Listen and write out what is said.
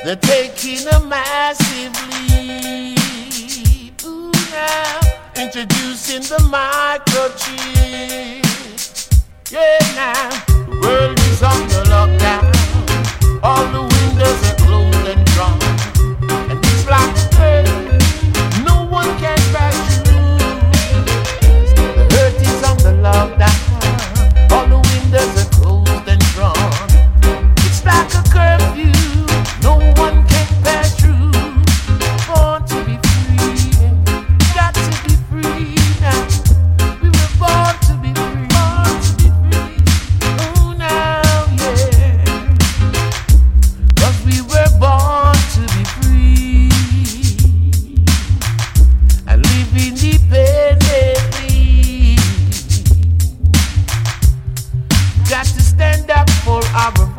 They're taking a massive leap. Ooh, now, introducing the microchip. Yeah, now, the world is under lockdown. All the windows are closed and drawn. And it's like a curtain, no one can pass through. The hurt is under lockdown. All the windows are closed and drawn. It's like a curfew, no one can pass through. Born to be free, got to be free now. We were born to be free, born to be free. Oh, now, yeah. 'Cause we were born to be free and live independently. Got to stand up for our